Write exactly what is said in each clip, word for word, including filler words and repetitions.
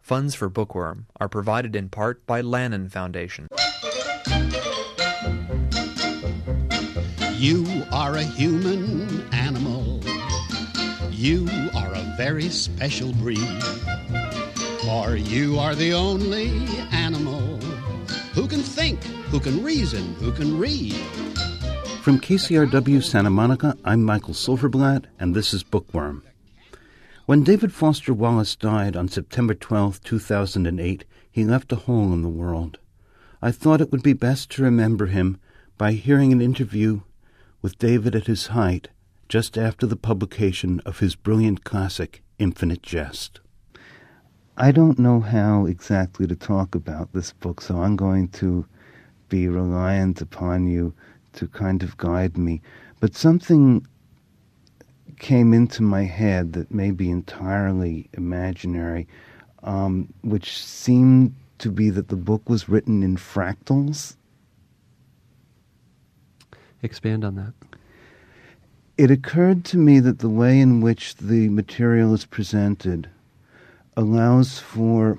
Funds for Bookworm are provided in part by Lannan Foundation. You are a human animal. You are a very special breed. For you are the only animal who can think, who can reason, who can read. From K C R W Santa Monica, I'm Michael Silverblatt, and this is Bookworm. When David Foster Wallace died on September twelfth, two thousand eight, he left a hole in the world. I thought it would be best to remember him by hearing an interview with David at his height, just after the publication of his brilliant classic, Infinite Jest. I don't know how exactly to talk about this book, so I'm going to be reliant upon you to kind of guide me. But something came into my head that may be entirely imaginary, um, which seemed to be that the book was written in fractals. Expand on that. It occurred to me that the way in which the material is presented allows for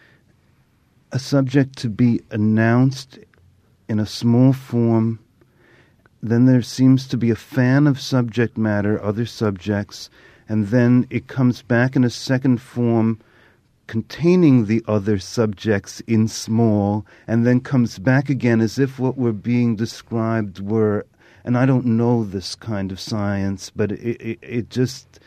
a subject to be announced in a small form. Then there seems to be a fan of subject matter, other subjects, and then it comes back in a second form containing the other subjects in small, and then comes back again as if what were being described were, and I don't know this kind of science, but it, it, it just,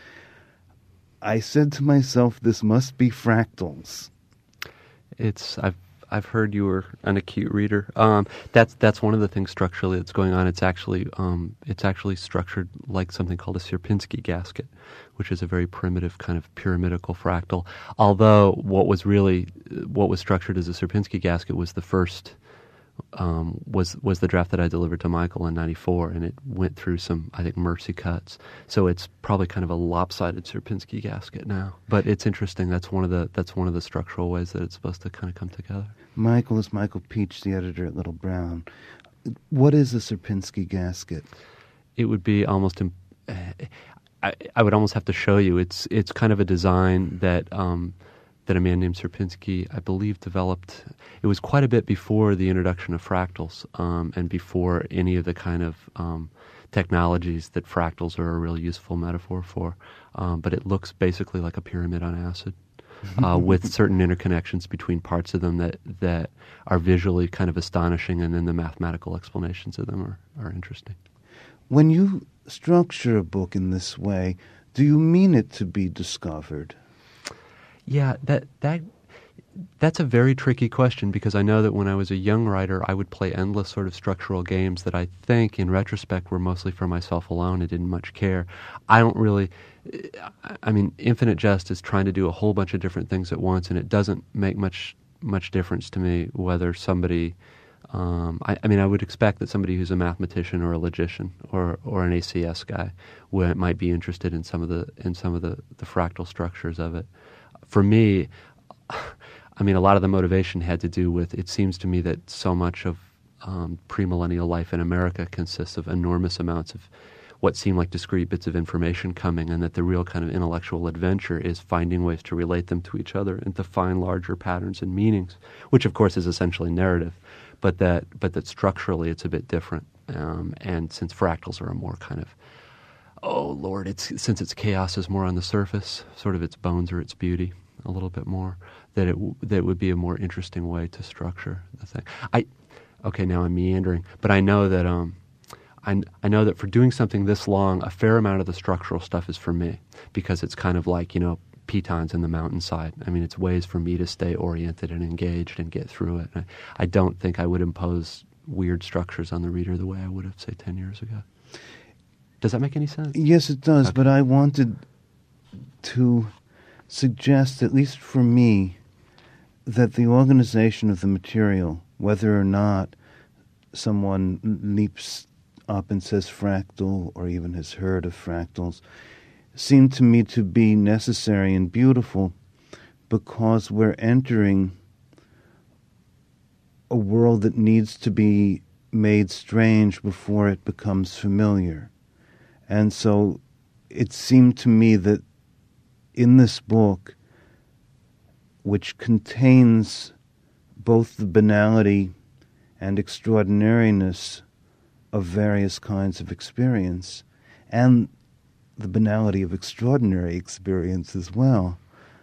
I said to myself, this must be fractals. It's, I've I've heard you were an acute reader. Um, that's that's one of the things structurally that's going on. It's actually um, it's actually structured like something called a Sierpinski gasket, which is a very primitive kind of pyramidical fractal. Although what was really what was structured as a Sierpinski gasket was the first um, was was the draft that I delivered to Michael in ninety-four, and it went through some, I think, mercy cuts. So it's probably kind of a lopsided Sierpinski gasket now. But it's interesting. That's one of the that's one of the structural ways that it's supposed to kind of come together. Michael is Michael Peach, the editor at Little Brown. What is a Sierpinski gasket? It would be almost. Imp- I, I would almost have to show you. It's it's kind of a design that um, that a man named Sierpinski, I believe, developed. It was quite a bit before the introduction of fractals um, and before any of the kind of um, technologies that fractals are a real useful metaphor for. Um, but it looks basically like a pyramid on acid. Uh, with certain interconnections between parts of them that, that are visually kind of astonishing, and then the mathematical explanations of them are, are interesting. When you structure a book in this way, do you mean it to be discovered? Yeah, that that that's a very tricky question, because I know that when I was a young writer, I would play endless sort of structural games that I think, in retrospect, were mostly for myself alone. I didn't much care. I don't really... I mean, Infinite Jest is trying to do a whole bunch of different things at once, and it doesn't make much much difference to me whether somebody... Um, I, I mean, I would expect that somebody who's a mathematician or a logician or or an A C S guy would, might be interested in some of the in some of the, the fractal structures of it. For me, I mean, a lot of the motivation had to do with, it seems to me that so much of um, premillennial life in America consists of enormous amounts of what seem like discrete bits of information coming, and that the real kind of intellectual adventure is finding ways to relate them to each other and to find larger patterns and meanings, which of course is essentially narrative, but that but that structurally it's a bit different. Um, and since fractals are a more kind of, oh Lord, it's since its chaos is more on the surface, sort of its bones or its beauty a little bit more, that it w- that would be a more interesting way to structure the thing. I okay, now I'm meandering, but I know that um. I, I know that for doing something this long, a fair amount of the structural stuff is for me, because it's kind of like, you know, pitons in the mountainside. I mean, it's ways for me to stay oriented and engaged and get through it. I, I don't think I would impose weird structures on the reader the way I would have, say, ten years ago. Does that make any sense? Yes, it does, okay. But I wanted to suggest, at least for me, that the organization of the material, whether or not someone leaps up and says fractal, or even has heard of fractals, seemed to me to be necessary and beautiful, because we're entering a world that needs to be made strange before it becomes familiar. And so it seemed to me that in this book, which contains both the banality and extraordinariness of various kinds of experience, and the banality of extraordinary experience as well.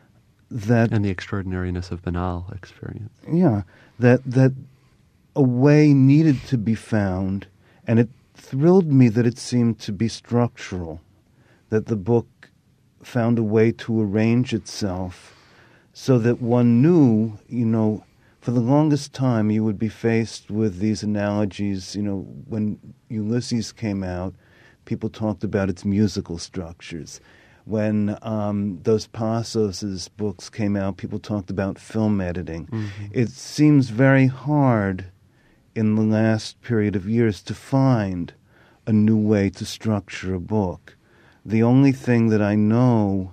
That and the extraordinariness of banal experience. Yeah, that that a way needed to be found, and it thrilled me that it seemed to be structural, that the book found a way to arrange itself so that one knew, you know, for the longest time you would be faced with these analogies. You know, when Ulysses came out, people talked about its musical structures. When um, Dos Passos' books came out, people talked about film editing. Mm-hmm. It seems very hard in the last period of years to find a new way to structure a book. The only thing that I know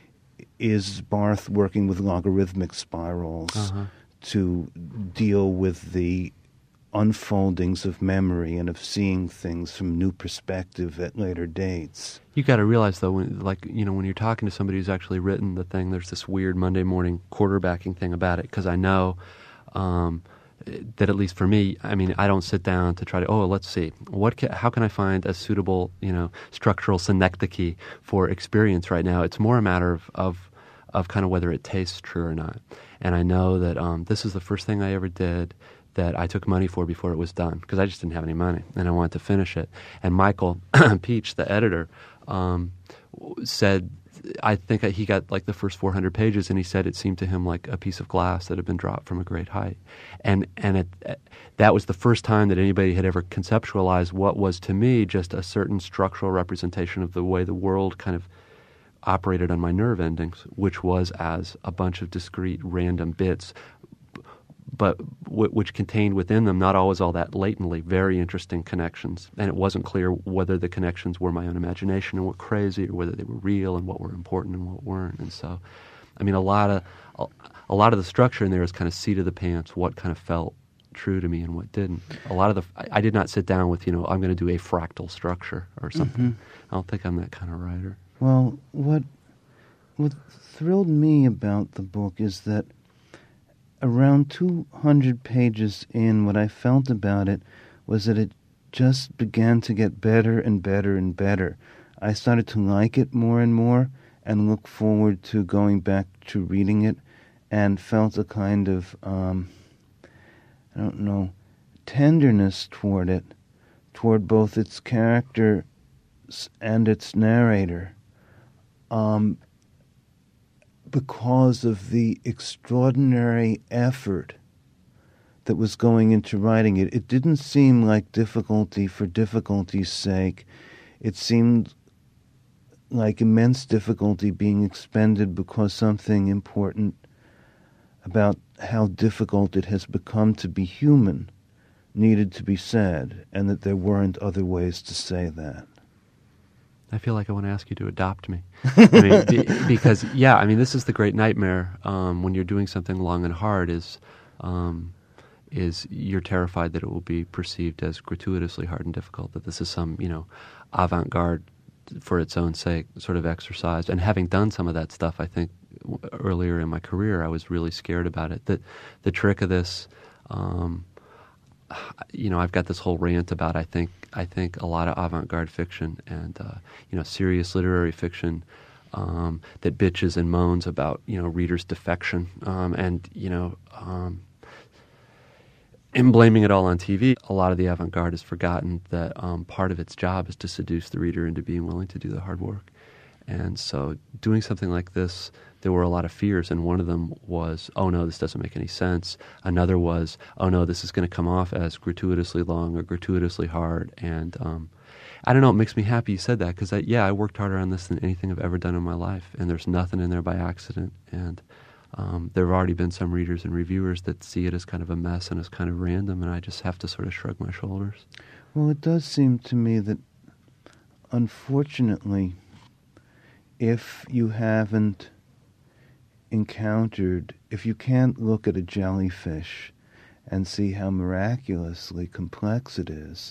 is Barth working with logarithmic spirals uh-huh. to deal with the unfoldings of memory and of seeing things from new perspective at later dates. You got to realize, though, when, like, you know, when you're talking to somebody who's actually written the thing, there's this weird Monday morning quarterbacking thing about it, because I know um, that, at least for me, I mean, I don't sit down to try to, oh, let's see, what ca- how can I find a suitable, you know, structural synecdoche for experience right now? It's more a matter of, of, of kind of whether it tastes true or not. And I know that um, this is the first thing I ever did that I took money for before it was done, because I just didn't have any money, and I wanted to finish it. And Michael Peach, the editor, um, said, I think he got like the first four hundred pages, and he said it seemed to him like a piece of glass that had been dropped from a great height. And and it, that was the first time that anybody had ever conceptualized what was, to me, just a certain structural representation of the way the world kind of operated on my nerve endings, which was as a bunch of discrete random bits, but w- which contained within them, not always all that latently, very interesting connections. And it wasn't clear whether the connections were my own imagination and were crazy, or whether they were real and what were important and what weren't. And so, I mean, a lot of a, a lot of the structure in there is kind of seat of the pants, what kind of felt true to me and what didn't. A lot of the, I, I did not sit down with, you know, I'm going to do a fractal structure or something. Mm-hmm. I don't think I'm that kind of writer. Well, what what thrilled me about the book is that around two hundred pages in, what I felt about it was that it just began to get better and better and better. I started to like it more and more and look forward to going back to reading it, and felt a kind of, um, I don't know, tenderness toward it, toward both its character and its narrator, um, because of the extraordinary effort that was going into writing it. It didn't seem like difficulty for difficulty's sake. It seemed like immense difficulty being expended because something important about how difficult it has become to be human needed to be said, and that there weren't other ways to say that. I feel like I want to ask you to adopt me. I mean, be, because, yeah, I mean, this is the great nightmare um, when you're doing something long and hard is um, is you're terrified that it will be perceived as gratuitously hard and difficult, that this is some, you know, avant-garde for its own sake sort of exercise. And having done some of that stuff, I think, w- earlier in my career, I was really scared about it. The, the trick of this... Um, you know, I've got this whole rant about I think I think a lot of avant-garde fiction and uh, you know, serious literary fiction um, that bitches and moans about, you know, readers' defection um, and you know um, and blaming it all on T V. A lot of the avant-garde has forgotten that um, part of its job is to seduce the reader into being willing to do the hard work. And so doing something like this, there were a lot of fears, and one of them was, oh no, this doesn't make any sense. Another was, oh no, this is going to come off as gratuitously long or gratuitously hard. And um, I don't know, it makes me happy you said that, because, I, yeah, I worked harder on this than anything I've ever done in my life, and there's nothing in there by accident. And um, there have already been some readers and reviewers that see it as kind of a mess and as kind of random, and I just have to sort of shrug my shoulders. Well, it does seem to me that, unfortunately, if you haven't encountered, if you can't look at a jellyfish and see how miraculously complex it is,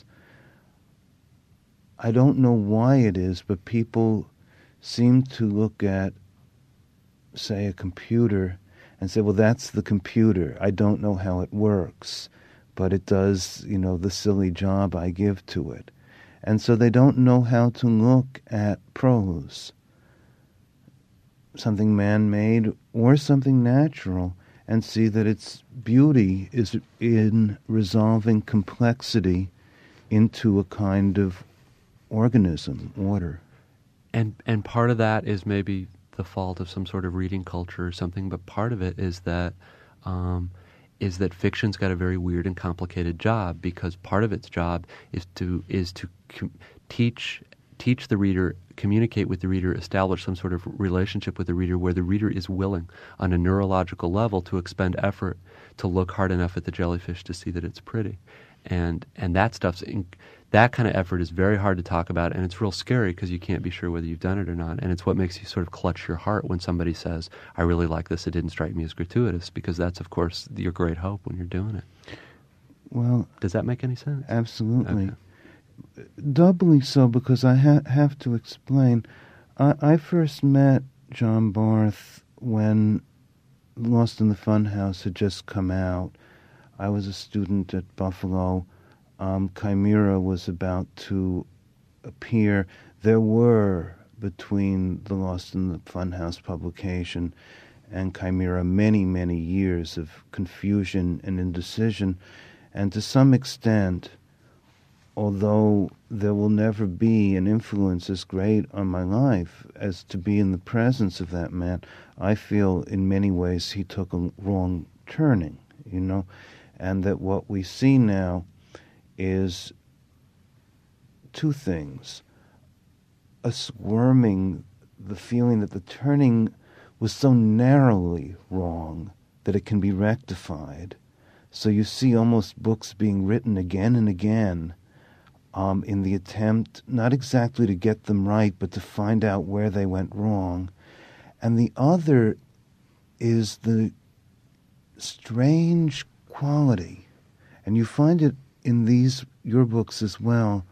I don't know why it is, but people seem to look at, say, a computer and say, well, that's the computer. I don't know how it works, but it does, you know, the silly job I give to it. And so they don't know how to look at prose, something man-made or something natural, and see that its beauty is in resolving complexity into a kind of organism, order. And and part of that is maybe the fault of some sort of reading culture or something, but part of it is that um, is that fiction's got a very weird and complicated job, because part of its job is to is to com- teach teach the reader, communicate with the reader, establish some sort of relationship with the reader where the reader is willing on a neurological level to expend effort to look hard enough at the jellyfish to see that it's pretty. And and that stuff's in, that kind of effort is very hard to talk about, and it's real scary because you can't be sure whether you've done it or not. And it's what makes you sort of clutch your heart when somebody says, I really like this, it didn't strike me as gratuitous, because that's, of course, your great hope when you're doing it. Well, does that make any sense? Absolutely. Okay. Doubly so, because I ha- have to explain. I-, I first met John Barth when Lost in the Funhouse had just come out. I was a student at Buffalo. Um, Chimera was about to appear. There were, between the Lost in the Funhouse publication and Chimera, many, many years of confusion and indecision. And to some extent, although there will never be an influence as great on my life as to be in the presence of that man, I feel in many ways he took a wrong turning, you know, and that what we see now is two things. A squirming, the feeling that the turning was so narrowly wrong that it can be rectified. So you see almost books being written again and again um, in the attempt not exactly to get them right, but to find out where they went wrong. And the other is the strange quality, and you find it in these, your books as well,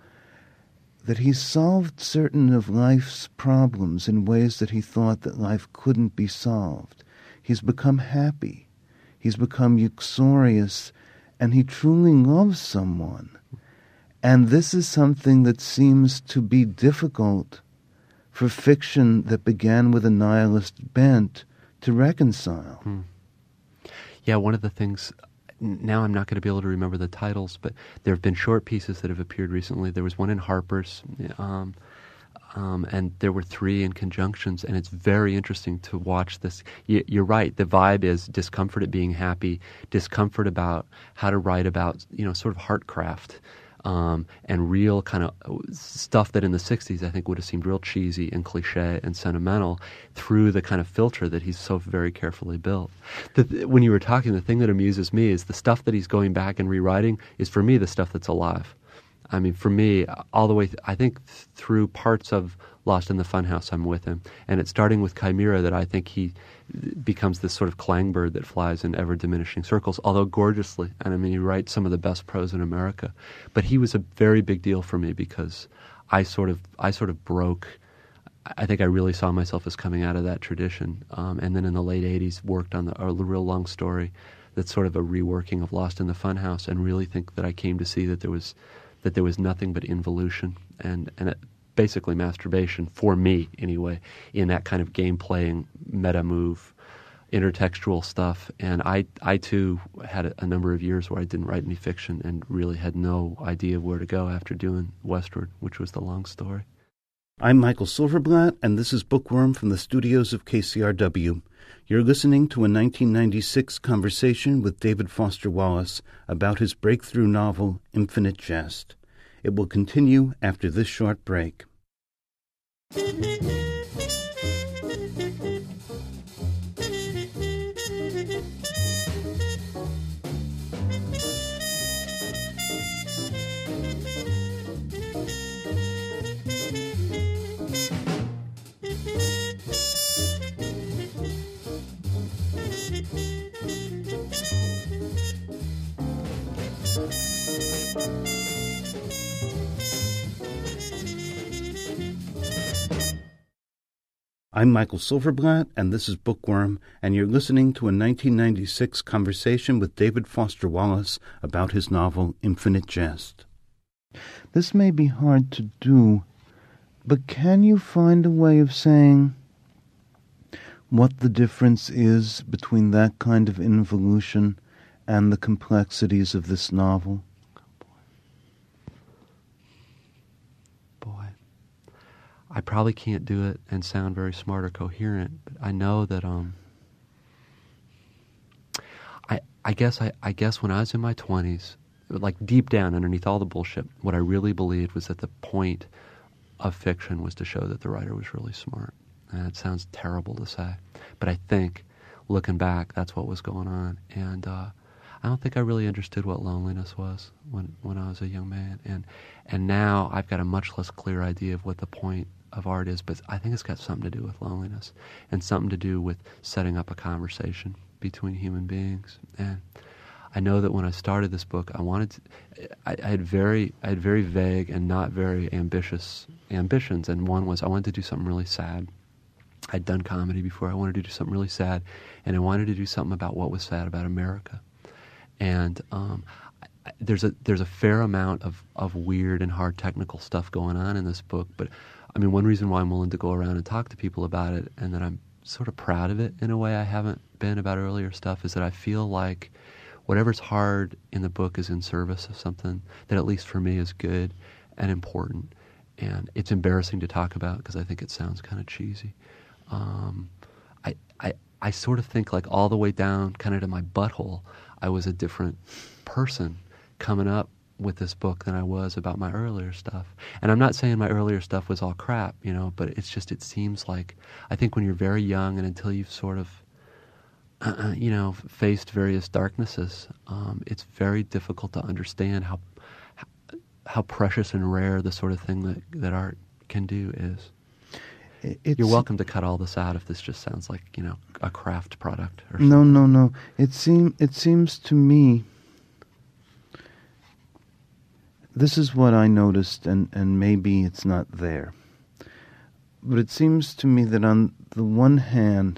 that he solved certain of life's problems in ways that he thought that life couldn't be solved. He's become happy. He's become uxorious, and he truly loves someone. And this is something that seems to be difficult for fiction that began with a nihilist bent to reconcile. Hmm. Yeah, one of the things... Now I'm not going to be able to remember the titles, but there have been short pieces that have appeared recently. There was one in Harper's, um, um, and there were three in Conjunctions, and it's very interesting to watch this. You, you're right, the vibe is discomfort at being happy, discomfort about how to write about, you know, sort of heartcraft. Um, and real kind of stuff that in the sixties I think would have seemed real cheesy and cliche and sentimental through the kind of filter that he's so very carefully built. The, when you were talking, the thing that amuses me is the stuff that he's going back and rewriting is, for me, the stuff that's alive. I mean, for me, all the way, th- I think th- through parts of Lost in the Funhouse, I'm with him. And it's starting with Chimera that I think he becomes this sort of clangbird that flies in ever-diminishing circles, although gorgeously. And I mean, he writes some of the best prose in America. But he was a very big deal for me because I sort of, I sort of broke. I think I really saw myself as coming out of that tradition. Um, and then in the late eighties, worked on the, a real long story that's sort of a reworking of Lost in the Funhouse, and really think that I came to see that there was that there was nothing but involution and and it, basically masturbation, for me anyway, in that kind of game-playing, meta-move, intertextual stuff. And I, I too, had a, a number of years where I didn't write any fiction and really had no idea where to go after doing Westward, which was the long story. I'm Michael Silverblatt, and this is Bookworm from the studios of K C R W. You're listening to a nineteen ninety-six conversation with David Foster Wallace about his breakthrough novel, Infinite Jest. It will continue after this short break. I'm Michael Silverblatt, and this is Bookworm, and you're listening to a nineteen ninety-six conversation with David Foster Wallace about his novel Infinite Jest. This may be hard to do, but can you find a way of saying what the difference is between that kind of involution and the complexities of this novel? Boy. I probably can't do it and sound very smart or coherent, but I know that um I I guess I, I guess when I was in my twenties, like deep down underneath all the bullshit, what I really believed was that the point of fiction was to show that the writer was really smart. And it sounds terrible to say, but I think looking back, that's what was going on. And uh, I don't think I really understood what loneliness was when when I was a young man. And and now I've got a much less clear idea of what the point of art is, but I think it's got something to do with loneliness and something to do with setting up a conversation between human beings. And I know that when I started this book, I wanted to, I, I had very, I had very vague and not very ambitious ambitions. And one was I wanted to do something really sad. I'd done comedy before. I wanted to do something really sad, and I wanted to do something about what was sad about America. And um, I, there's a there's a fair amount of, of weird and hard technical stuff going on in this book, but I mean, one reason why I'm willing to go around and talk to people about it, and that I'm sort of proud of it in a way I haven't been about earlier stuff, is that I feel like whatever's hard in the book is in service of something that, at least for me, is good and important. And it's embarrassing to talk about because I think it sounds kind of cheesy. Um, I, I, I sort of think like all the way down kind of to my butthole, I was a different person coming up with this book than I was about my earlier stuff. And I'm not saying my earlier stuff was all crap, you know, but it's just, it seems like, I think when you're very young and until you've sort of, uh, you know, faced various darknesses, um, it's very difficult to understand how, how how precious and rare the sort of thing that, that art can do is. It's, You're welcome to cut all this out if this just sounds like, you know, a craft product or something. No, no, no. It seem it seems to me, this is what I noticed, and, and maybe it's not there. But it seems to me that on the one hand,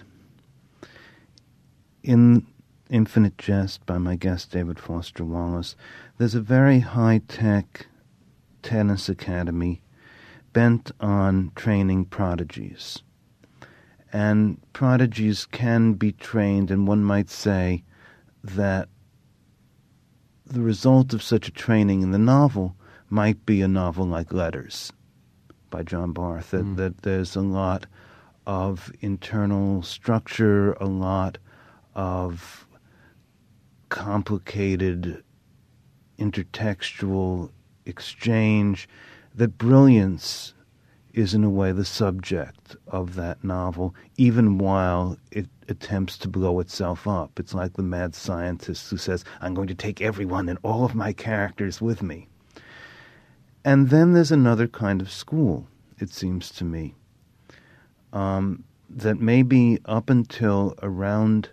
in Infinite Jest by my guest David Foster Wallace, there's a very high-tech tennis academy bent on training prodigies. And prodigies can be trained, and one might say that the result of such a training in the novel might be a novel like Letters by John Barth, that, mm. that there's a lot of internal structure, a lot of complicated intertextual exchange, that brilliance is in a way the subject of that novel, even while it attempts to blow itself up. It's like the mad scientist who says, I'm going to take everyone and all of my characters with me. And then there's another kind of school, it seems to me, um, that maybe up until around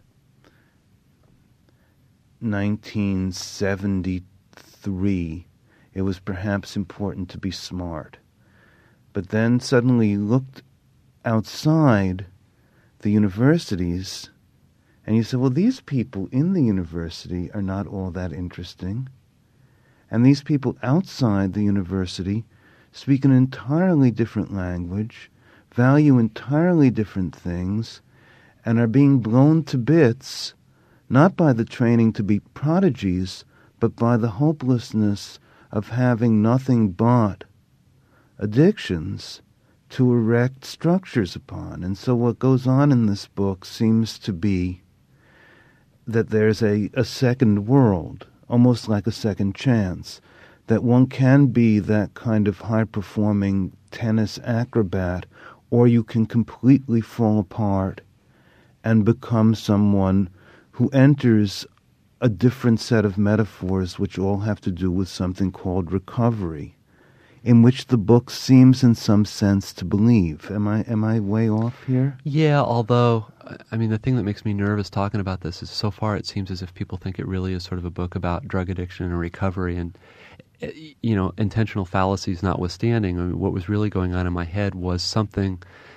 nineteen seventy-three, it was perhaps important to be smart. But then suddenly you looked outside the universities and you said, well, these people in the university are not all that interesting. And these people outside the university speak an entirely different language, value entirely different things, and are being blown to bits, not by the training to be prodigies, but by the hopelessness of having nothing but addictions to erect structures upon. And so what goes on in this book seems to be that there's a, a second world, almost like a second chance, that one can be that kind of high-performing tennis acrobat, or you can completely fall apart and become someone who enters a different set of metaphors which all have to do with something called recovery, in which the book seems in some sense to believe. Am I am I way off here? Yeah, although, I mean, the thing that makes me nervous talking about this is so far it seems as if people think it really is sort of a book about drug addiction and recovery, and, you know, intentional fallacies notwithstanding, I mean, what was really going on in my head was something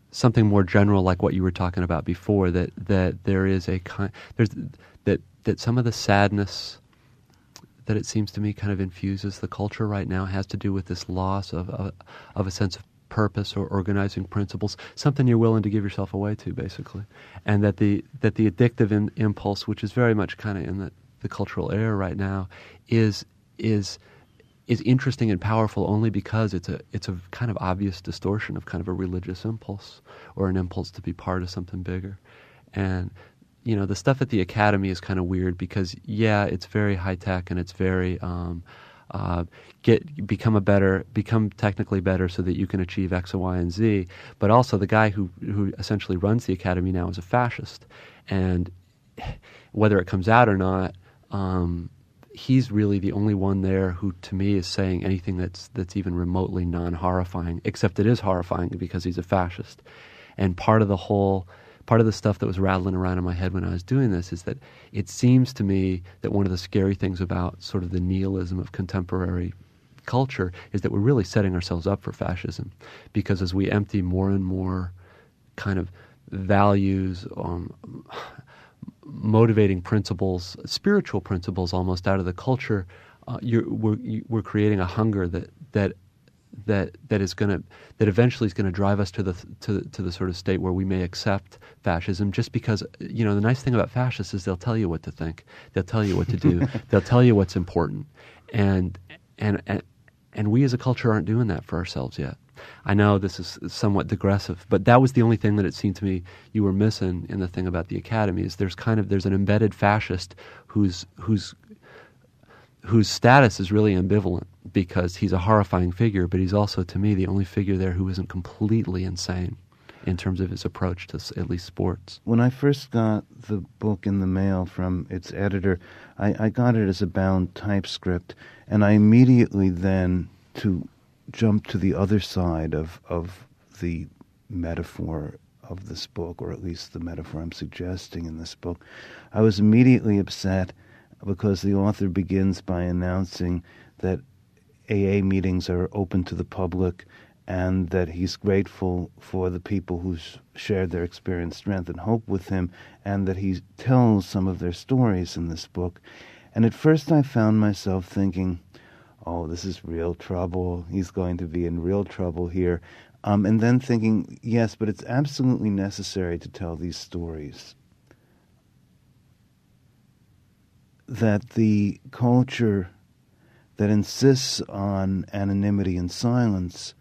something more general, like what you were talking about before, that, that there is a kind, there's that that some of the sadness that it seems to me kind of infuses the culture right now has to do with this loss of of, of a sense of purpose or organizing principles, something you're willing to give yourself away to, basically, and that the that the addictive in, impulse, which is very much kind of in the, the cultural air right now, is is is interesting and powerful only because it's a it's a kind of obvious distortion of kind of a religious impulse or an impulse to be part of something bigger. And you know, the stuff at the academy is kind of weird because yeah, it's very high tech and it's very um, uh, get become a better become technically better so that you can achieve X and Y and Z. But also the guy who who essentially runs the academy now is a fascist, and whether it comes out or not. Um, He's really the only one there who, to me, is saying anything that's that's even remotely non-horrifying, except it is horrifying because he's a fascist. And part of the whole, part of the stuff that was rattling around in my head when I was doing this is that it seems to me that one of the scary things about sort of the nihilism of contemporary culture is that we're really setting ourselves up for fascism, because as we empty more and more kind of values, um, motivating principles, spiritual principles almost out of the culture, uh, you're, we're, you, we're creating a hunger that that that that is going to that eventually is going to drive us to the to to the sort of state where we may accept fascism, just because, you know, the nice thing about fascists is they'll tell you what to think, they'll tell you what to do, they'll tell you what's important, and and and and we as a culture aren't doing that for ourselves yet. I know this is somewhat digressive, but that was the only thing that it seemed to me you were missing in the thing about the academy. Is there's kind of there's an embedded fascist whose whose whose status is really ambivalent because he's a horrifying figure, but he's also, to me, the only figure there who isn't completely insane in terms of his approach to at least sports. When I first got the book in the mail from its editor, I, I got it as a bound typescript, and I immediately then to jump to the other side of, of the metaphor of this book, or at least the metaphor I'm suggesting in this book. I was immediately upset because the author begins by announcing that A A meetings are open to the public and that he's grateful for the people who shared their experience, strength, and hope with him, and that he tells some of their stories in this book. And at first I found myself thinking, oh, this is real trouble. He's going to be in real trouble here. Um, and then thinking, yes, but it's absolutely necessary to tell these stories. That the culture that insists on anonymity and silence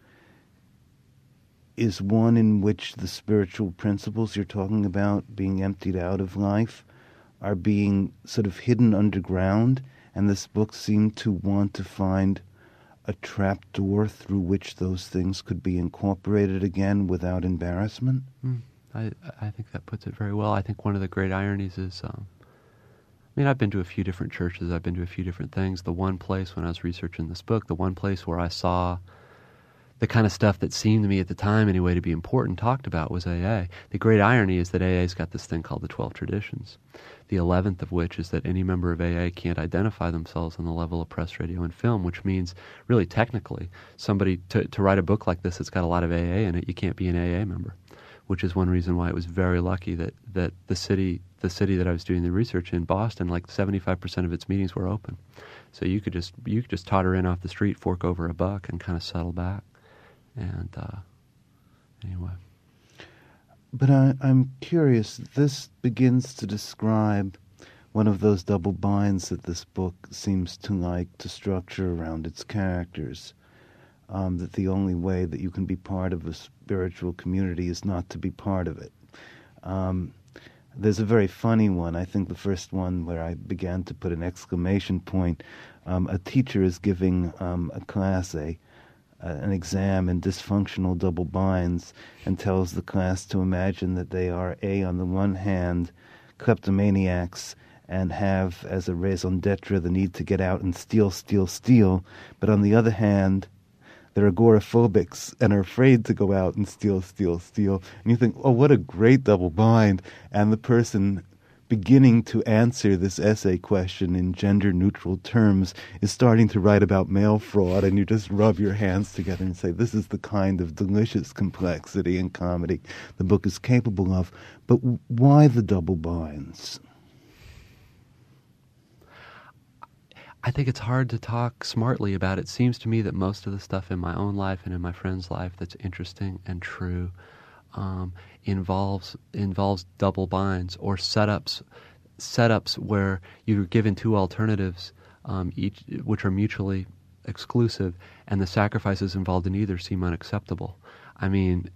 is one in which the spiritual principles you're talking about being emptied out of life are being sort of hidden underground. And this book seemed to want to find a trap door through which those things could be incorporated again without embarrassment. Mm, I I think that puts it very well. I think one of the great ironies is, um, I mean, I've been to a few different churches, I've been to a few different things. The one place when I was researching this book, the one place where I saw the kind of stuff that seemed to me at the time anyway to be important talked about was A A. The great irony is that A A's got this thing called the twelve Traditions, the eleventh of which is that any member of A A can't identify themselves on the level of press, radio, and film, which means, really technically, somebody to, to write a book like this that's got a lot of A A in it, you can't be an A A member, which is one reason why it was very lucky that, that the city the city that I was doing the research in, Boston, like seventy-five percent of its meetings were open. So you could just you could just totter in off the street, fork over a buck, and kind of settle back. And uh, anyway. But I, I'm curious, this begins to describe one of those double binds that this book seems to like to structure around its characters, um, that the only way that you can be part of a spiritual community is not to be part of it. Um, there's a very funny one, I think the first one where I began to put an exclamation point. Um, a teacher is giving um, a class a Uh, an exam in dysfunctional double binds and tells the class to imagine that they are, A, on the one hand, kleptomaniacs and have as a raison d'etre the need to get out and steal, steal, steal, but on the other hand, they're agoraphobics and are afraid to go out and steal, steal, steal. And you think, oh, what a great double bind. And the person beginning to answer this essay question in gender-neutral terms is starting to write about mail fraud, and you just rub your hands together and say, this is the kind of delicious complexity and comedy the book is capable of. But why the double binds? I think it's hard to talk smartly about it. It seems to me that most of the stuff in my own life and in my friend's life that's interesting and true um, involves involves double binds or setups, setups where you're given two alternatives, um, each which are mutually exclusive, and the sacrifices involved in either seem unacceptable. I mean,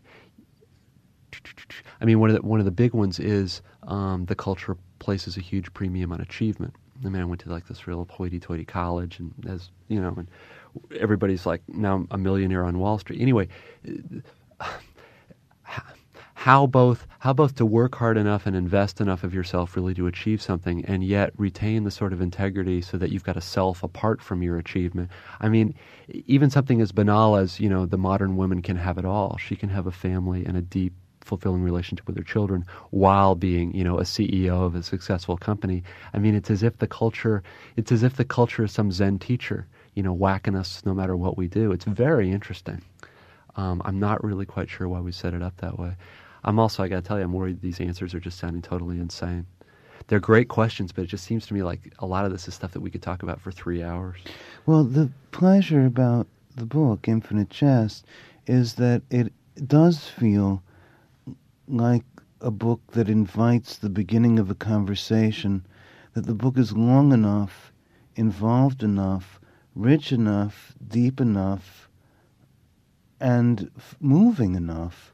I mean one of the one of the big ones is um, the culture places a huge premium on achievement. I mean, I went to like this real hoity-toity college, and as you know, and everybody's like now a millionaire on Wall Street. Anyway, how both how both to work hard enough and invest enough of yourself really to achieve something, and yet retain the sort of integrity so that you've got a self apart from your achievement. I mean, even something as banal as, you know, the modern woman can have it all. She can have a family and a deep, fulfilling relationship with her children while being, you know, a C E O of a successful company. I mean, it's as if the culture, it's as if the culture is some Zen teacher, you know, whacking us no matter what we do. It's very interesting. Um, I'm not really quite sure why we set it up that way. I'm also, I got to tell you, I'm worried these answers are just sounding totally insane. They're great questions, but it just seems to me like a lot of this is stuff that we could talk about for three hours. Well, the pleasure about the book, Infinite Jest, is that it does feel like a book that invites the beginning of a conversation, that the book is long enough, involved enough, rich enough, deep enough, and f- moving enough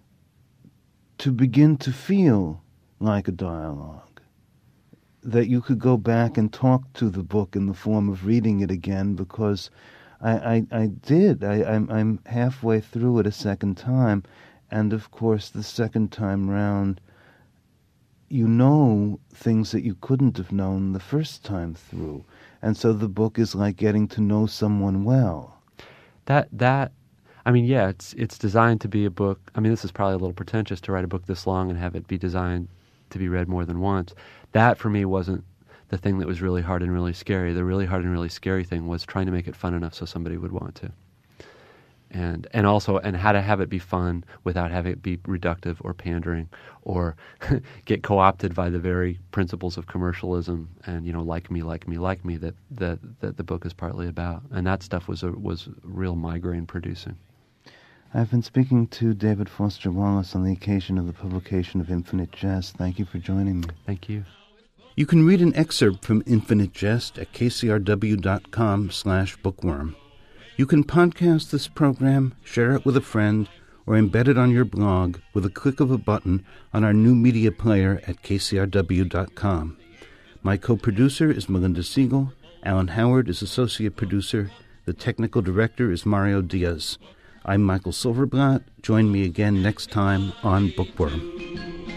to begin to feel like a dialogue, that you could go back and talk to the book in the form of reading it again, because I, I, I did. I, I'm, I'm halfway through it a second time, and of course the second time round, you know things that you couldn't have known the first time through. And so the book is like getting to know someone well. That, that, I mean, yeah, it's it's designed to be a book. I mean, this is probably a little pretentious to write a book this long and have it be designed to be read more than once. That, for me, wasn't the thing that was really hard and really scary. The really hard and really scary thing was trying to make it fun enough so somebody would want to. And and also, and how to have it be fun without having it be reductive or pandering or get co-opted by the very principles of commercialism and, you know, like me, like me, like me that, that, that the book is partly about. And that stuff was a, was real migraine producing. I've been speaking to David Foster Wallace on the occasion of the publication of Infinite Jest. Thank you for joining me. Thank you. You can read an excerpt from Infinite Jest at kcrw.com slash bookworm. You can podcast this program, share it with a friend, or embed it on your blog with a click of a button on our new media player at k c r w dot com. My co-producer is Melinda Siegel. Alan Howard is associate producer. The technical director is Mario Diaz. I'm Michael Silverblatt. Join me again next time on Bookworm.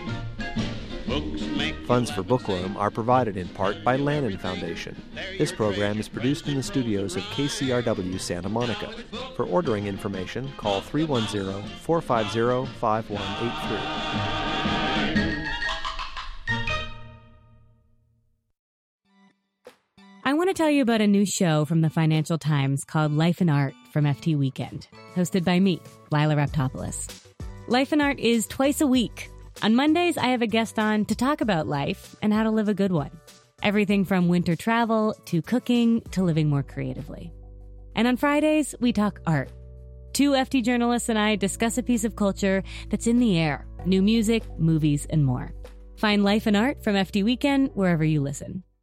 Funds for Bookworm are provided in part by Lannan Foundation. This program is produced in the studios of K C R W Santa Monica. For ordering information, call three one zero, four five zero, five one eight three. I want to tell you about a new show from the Financial Times called Life and Art from F T Weekend, hosted by me, Lila Raptopoulos. Life and Art is twice a week. On Mondays, I have a guest on to talk about life and how to live a good one. Everything from winter travel to cooking to living more creatively. And on Fridays, we talk art. Two F T journalists and I discuss a piece of culture that's in the air, new music, movies, and more. Find Life and Art from F T Weekend wherever you listen.